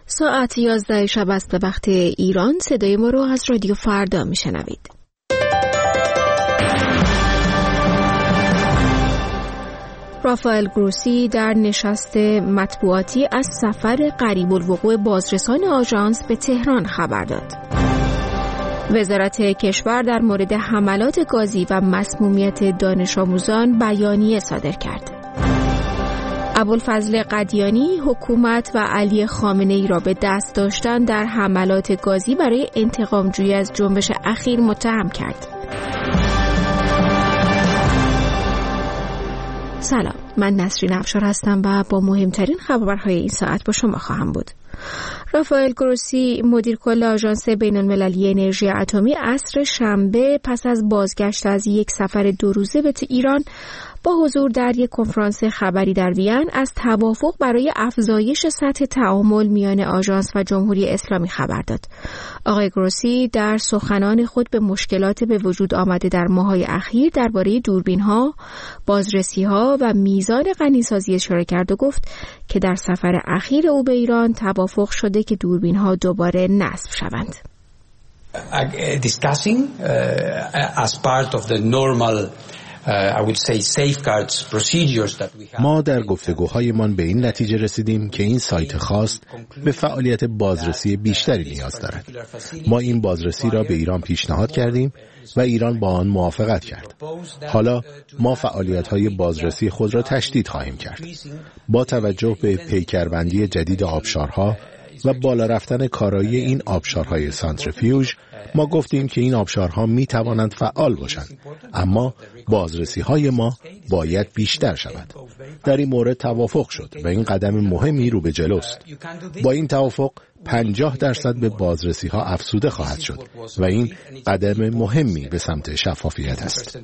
ساعت 11 شب است به وقت ایران. صدای ما رو از رادیو فردا میشنوید. رافائل گروسی در نشست مطبوعاتی از سفر قریب الوقوع بازرسان آژانس به تهران خبر داد. وزارت کشور در مورد حملات گازی و مسمومیت دانش آموزان بیانیه صادر کرد. ابوالفضل قدیانی حکومت و علی خامنه‌ای را به دست داشتن در حملات گازی برای انتقام‌جویی از جنبش اخیر متهم کرد. سلام، من نسرین افشار هستم و با مهمترین خبرهای این ساعت با شما خواهم بود. رافائل گروسی مدیر کل آژانس بین‌المللی انرژی اتمی عصر شنبه پس از بازگشت از یک سفر 2 روزه به ایران با حضور در یک کنفرانس خبری در وین از توافق برای افزایش سطح تعامل میان آژانس و جمهوری اسلامی خبر داد. آقای گروسی در سخنان خود به مشکلات به وجود آمده در ماه‌های اخیر درباره دوربین‌ها، بازرسی‌ها و میزان غنی‌سازی اشاره کرد و گفت که در سفر اخیر او به ایران توافق شده که دوربین‌ها دوباره نصب شوند. Discussing as part of the normal I would say safeguards procedures that we have. ما در گفتگوهایمان به این نتیجه رسیدیم که این سایت خاص به فعالیت بازرسی بیشتری نیاز دارد. ما این بازرسی را به ایران پیشنهاد کردیم و ایران با آن موافقت کرد. حالا ما فعالیت‌های بازرسی خود را تشدید خواهیم کرد. با توجه به پیکربندی جدید آبشارها و بالا رفتن کارایی این آبشارهای سانتریفیوژ، ما گفتیم که این آبشارها می توانند فعال باشند، اما بازرسی‌های ما باید بیشتر شود. در این مورد توافق شد و این قدم مهمی رو به جلوست. با این توافق 50% به بازرسی‌ها افزوده خواهد شد و این قدم مهمی به سمت شفافیت است.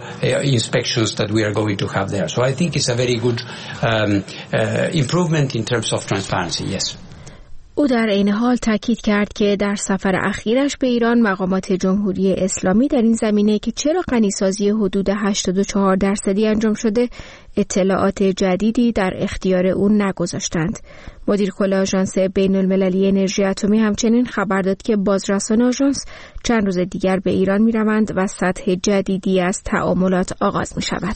او در عین حال تاکید کرد که در سفر اخیرش به ایران مقامات جمهوری اسلامی در این زمینه که چرا غنی‌سازی حدود 84% انجام شده اطلاعات جدیدی در اختیار او نگذاشتند. مدیر کل آژانس بین‌المللی انرژی اتمی همچنین خبر داد که بازرسان آژانس چند روز دیگر به ایران می‌روند و سطح جدیدی از تعاملات آغاز می‌شود.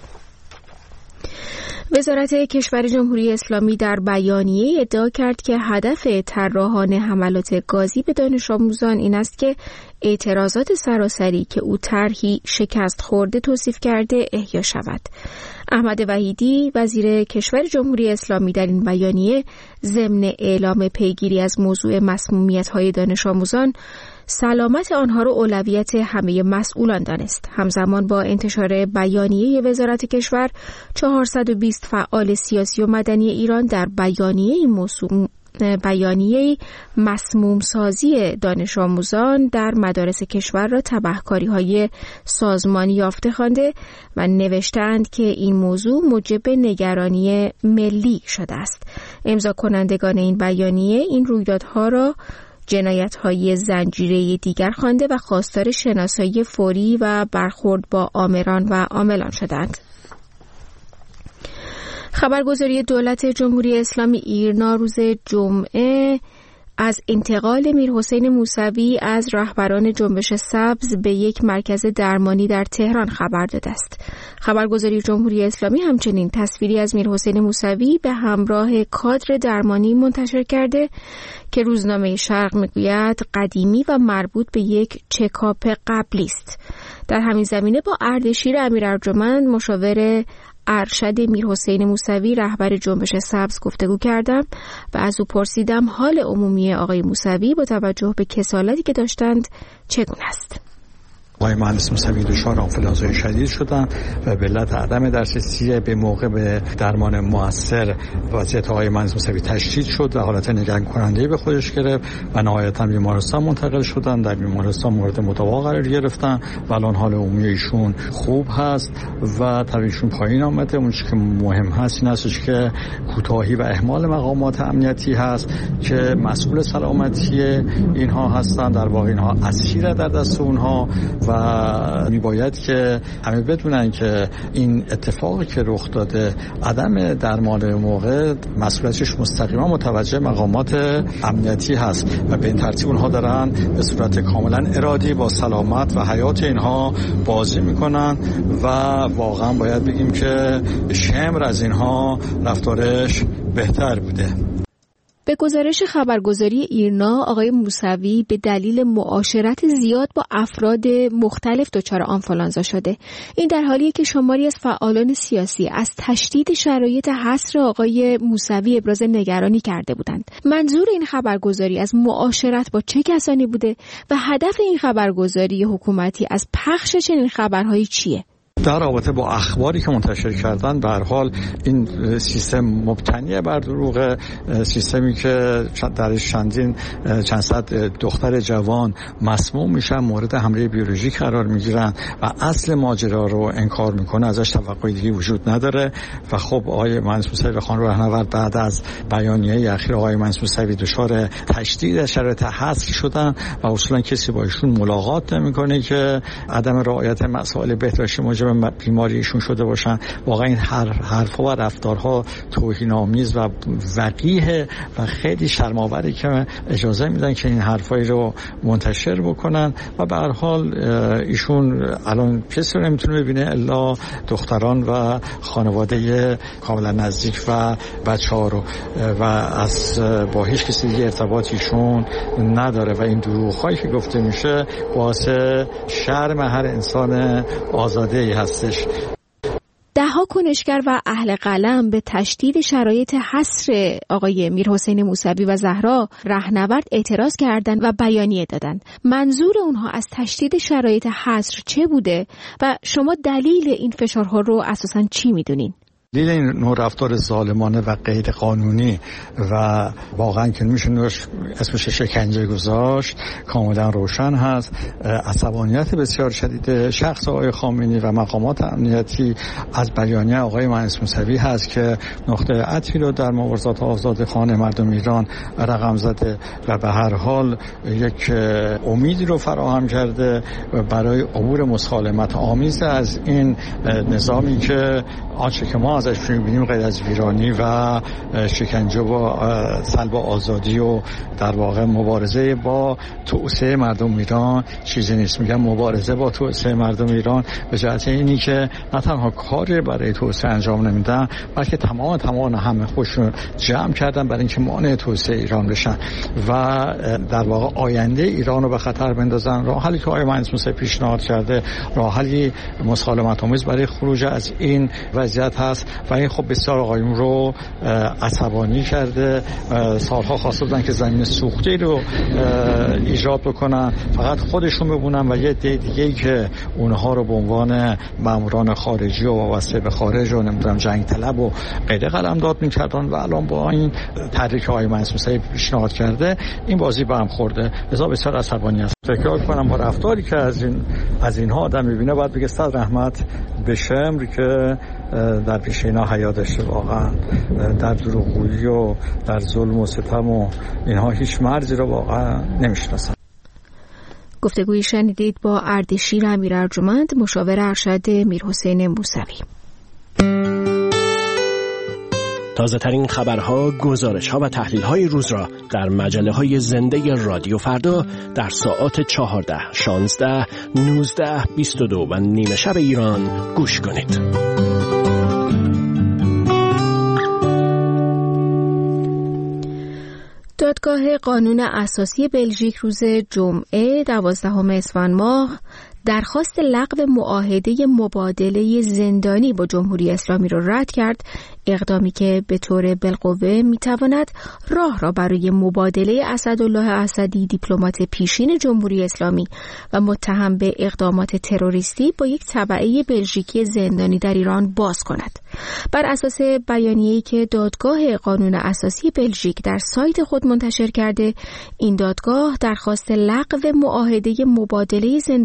وزارت کشور جمهوری اسلامی در بیانیه ادعا کرد که هدف طراحان حملات گازی به دانش آموزان این است که اعتراضات سراسری که او طرحی شکست خورده توصیف کرده احیا شود. احمد وحیدی وزیر کشور جمهوری اسلامی در این بیانیه ضمن اعلام پیگیری از موضوع مسمومیت‌های دانش آموزان سلامت آنها را اولویت همه مسئولان دانست. همزمان با انتشار بیانیه وزارت کشور 420 فعال سیاسی و مدنی ایران در بیانیه مسموم سازی دانش آموزان در مدارس کشور را تبهکاری‌های سازمانی یافته خوانده و نوشتند که این موضوع موجب نگرانی ملی شده است. امضا کنندگان این بیانیه این رویدادها را جنایت‌های زنجیره‌ای دیگر خوانده و خواستار شناسایی فوری و برخورد با آمران و عاملان شدند. خبرگزاری دولت جمهوری اسلامی ایرنا روز جمعه از انتقال میرحسین موسوی از رهبران جنبش سبز به یک مرکز درمانی در تهران خبر داده است. خبرگزاری جمهوری اسلامی همچنین تصویری از میرحسین موسوی به همراه کادر درمانی منتشر کرده که روزنامه شرق میگوید قدیمی و مربوط به یک چکاپ قبلی است. در همین زمینه با اردشیر امیرارجمند مشاور ارشد میرحسین موسوی رهبر جنبش سبز گفتگو کردم و از او پرسیدم حال عمومی آقای موسوی با توجه به کسالتی که داشتند چگونه است. آقای مهندس موسوی دچار آنفولانزای شدید شدن و به علت عدم دسترسی به موقع به درمان موثر وضعیت آقای مهندس موسوی تشدید شد و حالت نگران کننده به خودش گرفت و نهایتاً بیمارستان منتقل شدن. در بیمارستان مورد مداوا قرار گرفتن و الان حال عمومی ایشون خوب هست و طبیعیشون پایین آمده. اون چیزی که مهم هست این هستش که کوتاهی و اهمال مقامات امنیتی هست که مسئول سلامتی اینها هستن. در واقع اینها اسیر در دست اونها و و میباید که همه بدونن که این اتفاقی که رخ داده، عدم درمان موقع، مسئولیتش مستقیما متوجه مقامات امنیتی هست و به این ترتیب اونها دارن به صورت کاملا ارادی با سلامت و حیات اینها بازی میکنن و واقعا باید بگیم که شمر از اینها رفتارش بهتر بوده. به گزارش خبرگزاری ایرنا، آقای موسوی به دلیل معاشرت زیاد با افراد مختلف دچار آنفولانزا شده. این در حالیه که شماری از فعالان سیاسی از تشدید شرایط حصر آقای موسوی ابراز نگرانی کرده بودند. منظور این خبرگزاری از معاشرت با چه کسانی بوده و هدف این خبرگزاری حکومتی از پخش چنین خبرهایی چیه؟ در رابطه با اخباری که منتشر کردن، به هر حال این سیستم مبتنی بر دروغ، سیستمی که درش چند صد دختر جوان مسموم میشن، مورد حمله بیولوژیک قرار میگیرن و اصل ماجرا رو انکار میکنه، ازش توقعی دیگه وجود نداره. و خب آقای مهندس موسوی خانم راهنورد بعد از بیانیه اخیر آقای مهندس موسوی دچار تشدید شرایط حصر شدن و اصولا کسی با ایشون ملاقات نمیکنه که عدم رعایت مسائل بهداشتی موجب بیماری ایشون شده باشن. واقعا این حرفا و رفتارها توهین‌آمیز و وقیح و خیلی شرم‌آوره که اجازه میدن که این حرفایی رو منتشر بکنن و به هر حال ایشون الان کسی رو نمیتونه ببینه الا دختران و خانواده کاملا نزدیک و بچه‌ها رو و از با هیچ کسی دیگه ارتباطی ایشون نداره و این دروغ‌هایی که گفته میشه باعث شرم هر انسان آزاده‌ای هستش. ده‌ها کنشگر و اهل قلم به تشدید شرایط حصر آقای میرحسین موسوی و زهرا رهنورد اعتراض کردند و بیانیه دادند. منظور اونها از تشدید شرایط حصر چه بوده و شما دلیل این فشارها رو اساساً چی میدونین؟ دلیل این نوع رفتار ظالمانه و غیر قانونی و واقعا که میشه اسمش شکنجه گذاشت کاملا روشن هست. عصبانیت بسیار شدید شخص آقای خامنه‌ای و مقامات امنیتی از بیانیه آقای مهندس موسوی هست که نقطه عطفی رو در مبارزات آزادخوان مردم ایران رقم زده و به هر حال یک امیدی رو فراهم کرده برای عبور مسالمت آمیز از این نظامی که آنچه که ما ازش می‌بینیم غیر از ویرانی و شکنجه و سلب آزادی و در واقع مبارزه با توسعه مردم ایران چیزی نیست. میگم مبارزه با توسعه مردم ایران به جهت اینی که نه تنها کاری برای توسعه انجام نمیدن بلکه تمام همه خودشون جمع کردن برای اینکه مانع توسعه ایران بشن و در واقع آینده ایران رو به خطر بندازن. راه حلی که آقای مهندس موسوی پیشنهاد کرده راه حلی مسالمت آمیز برای خروج از این وضعیت هست و این خب بسیار آقایون رو عصبانی کرده. سالها خواسته بودن که زمین سوخته رو ایجاد بکنن، فقط خودشون ببونن و یه دیگه‌ای که اونها رو به عنوان ماموران خارجی و وابسته به خارج و نمیدونم جنگ طلب و غیره قلمداد می‌کردن و الان با این تحریک های مهندس موسوی پیشنهاد کرده این بازی به هم خورده. لذا بسیار عصبانی است. فکر کنم با رفتاری که از اینها آدم می‌بینه باید بگه صد رحمت به شمر که در پیش اینا حیا داشته. واقعا در دروغگویی و در ظلم و ستم و اینها هیچ مرزی رو واقعا نمیشناسن. گفتگویی شنیدید با اردشیر امیرارجمند، مشاور ارشد میرحسین موسوی. تازه ترین خبرها، گزارش‌ها و تحلیل‌های روز را در مجله‌های زنده رادیو فردا در ساعات 14، 16، 19، 22 و نیمه شب ایران گوش کنید. دادگاه قانون اساسی بلژیک روز جمعه 12 اسفند ماه درخواست لغو معاهده مبادله زندانی با جمهوری اسلامی را رد کرد، اقدامی که به طور بالقوه میتواند راه را برای مبادله اسدالله اسدی، دیپلمات پیشین جمهوری اسلامی و متهم به اقدامات تروریستی، با یک تبعه بلژیکی زندانی در ایران باز کند. بر اساس بیانیه‌ای که دادگاه قانون اساسی بلژیک در سایت خود منتشر کرده، این دادگاه درخواست لغو معاهده مبادله زندانیان با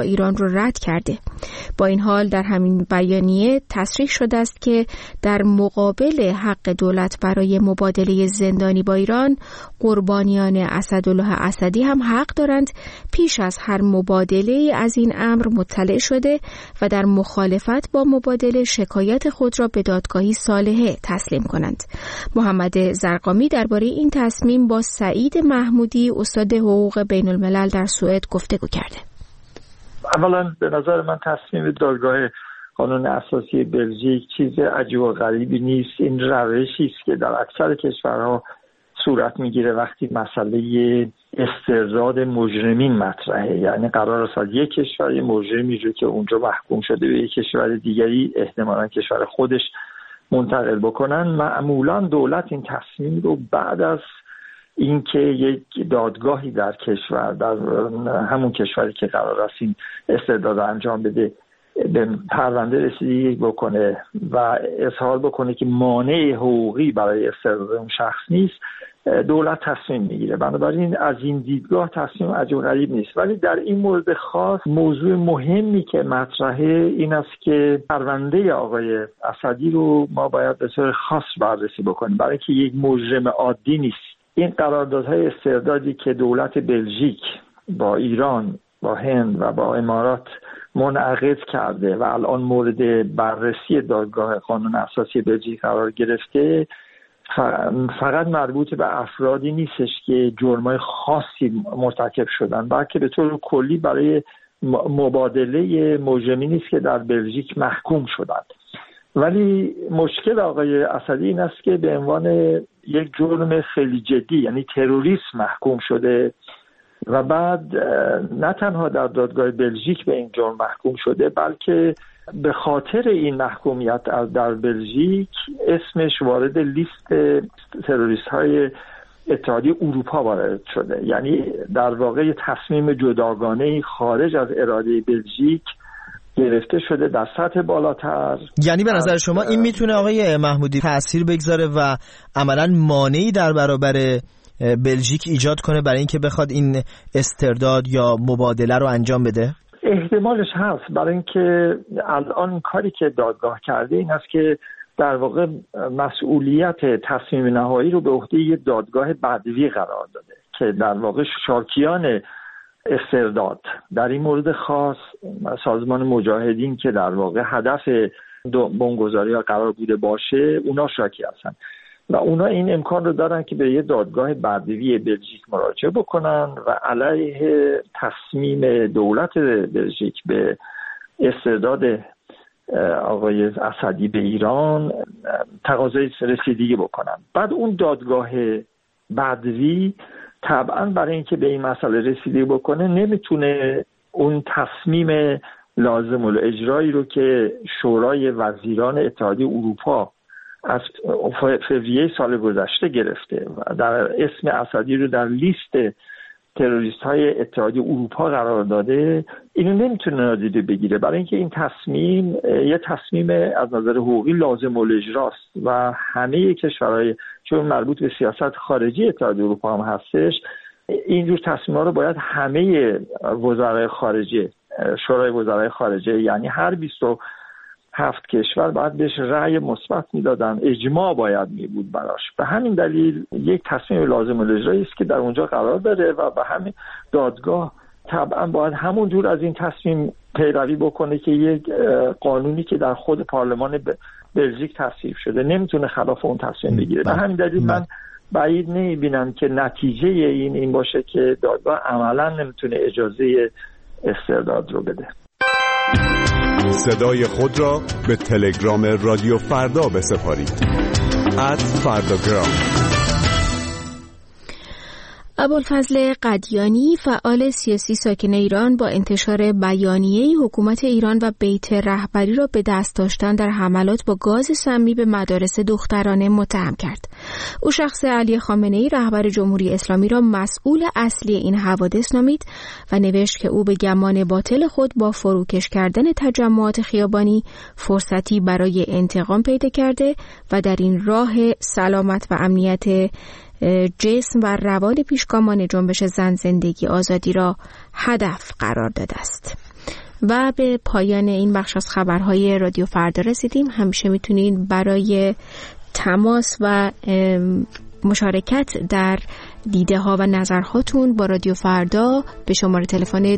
ایران رو رد کرده. با این حال در همین بیانیه تصریح شده است که در مقابل حق دولت برای مبادله زندانی با ایران، قربانیان اسدالله اسدی هم حق دارند پیش از هر مبادله از این امر مطلع شده و در مخالفت با مبادله شکایت خود را به دادگاهی صالحه تسلیم کنند. محمد زرقامی درباره این تصمیم با سعید محمودی استاد حقوق بین الملل در سوئد گفتگو کرده. اولا به نظر من تصمیم دادگاه قانون اساسی بلژیک چیز عجیب و غریبی نیست. این روشی است که در اکثر کشورها صورت میگیره وقتی مسئله استرداد مجرمین مطرحه. یعنی قرار است یک کشور مجرمی رو که اونجا محکوم شده به یک کشور دیگری، احتمالاً کشور خودش، منتقل بکنن. معمولاً دولت این تصمیم رو بعد از اینکه یک دادگاهی در کشور، در همون کشوری که قرار است این استرداد انجام بده، به پرونده رسیدگی بکنه و اظهار بکنه که مانع حقوقی برای استرداد اون شخص نیست، دولت تصمیم میگیره. بنابراین از این دیدگاه تصمیم عجیب غریب نیست. ولی در این مورد خاص موضوع مهمی که مطرحه این است که پرونده آقای اسدی رو ما باید به طور خاص بررسی بکنیم، برای که یک مجرم عادی نیست. این قراردادهای استردادی که دولت بلژیک با ایران، با هند و با امارات منعقد کرده و الان مورد بررسی دادگاه قانون اساسی بلژیک قرار گرفته، فقط مربوط به افرادی نیستش که جرمای خاصی مرتکب شدن، بلکه به طور کلی برای مبادله مجرمینی است که در بلژیک محکوم شدند. ولی مشکل آقای اسدی این است که به عنوان یک جرم خیلی جدی، یعنی تروریسم، محکوم شده و بعد نه تنها در دادگاه بلژیک به این جرم محکوم شده، بلکه به خاطر این محکومیت در بلژیک اسمش وارد لیست تروریست های اتحادیه اروپا وارد شده. یعنی در واقع تصمیم جداگانه خارج از اراده بلژیک گرفته شده در سطح بالاتر. یعنی به نظر شما این میتونه آقای محمودی تأثیر بگذاره و عملاً مانعی در برابر بلژیک ایجاد کنه برای اینکه بخواد این استرداد یا مبادله رو انجام بده؟ احتمالش هست، برای اینکه الان کاری که دادگاه کرده این است که در واقع مسئولیت تصمیم نهایی رو به عهده یک دادگاه بدوی قرار داده که در واقع شاکیان استرداد، در این مورد خاص سازمان مجاهدین که در واقع هدف بمبگذاری ها قرار بوده باشه، اونا شاکی هستن و اونا این امکان رو دارن که به یه دادگاه بدوی بلژیک مراجعه بکنن و علیه تصمیم دولت بلژیک به استرداد آقای اسدی به ایران تقاضای رسیدگی بکنن. بعد اون دادگاه بدوی طبعا برای اینکه به این مسئله رسیدگی بکنه نمیتونه اون تصمیم لازم الاجرایی رو که شورای وزیران اتحادیه اروپا از فوریه سال گذشته گرفته و در اسم اسدی رو در لیست تروریست های اتحادیه اروپا قرار داده، اینو نمیتونه نادیده بگیره، برای اینکه این تصمیم یه تصمیم از نظر حقوقی لازم الاجراست و همه کشورهای، چون مربوط به سیاست خارجی اتحادیه اروپا هم هستش، اینجور تصمیم‌ها رو باید همه وزرای خارجه، شورای وزرای خارجه، یعنی هر 27 کشور باید بهش رأی مثبت میدادن، اجماع باید می بود براش. به همین دلیل یک تصمیم لازم الاجرایی است که در اونجا قرار داره و به همین دادگاه طبعا باید همون جور از این تصمیم پیروی بکنه که یک قانونی که در خود پارلمان بلژیک تصویب شده نمیتونه خلاف اون تصمیم بگیره. به همین دلیل من بعید نمیبینم که نتیجه این باشه که دادگاه عملا نمیتونه اجازه استرداد رو بده. صدای خود را به تلگرام رادیو فردا بسپارید. @فرداگرام. ابوالفضل قدیانی، فعال سیاسی ساکن ایران، با انتشار بیانیه‌ای حکومت ایران و بیت رهبری را به دست داشتن در حملات با گاز سمی به مدارس دخترانه متهم کرد. او شخص علی خامنه‌ای رهبر جمهوری اسلامی را مسئول اصلی این حوادث نامید و نوشت که او به گمان باطل خود با فروکش کردن تجمعات خیابانی فرصتی برای انتقام پیدا کرده و در این راه سلامت و امنیت جسم و روان پیشگامان جنبش زن زندگی آزادی را هدف قرار داده است. و به پایان این بخش از خبرهای رادیو فردا رسیدیم. همیشه میتونید برای تماس و مشارکت در دیده ها و نظرهاتون با رادیو فردا به شماره تلفن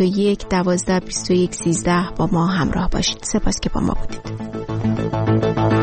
20420221122113 با ما همراه باشید. سپاس که با ما بودید.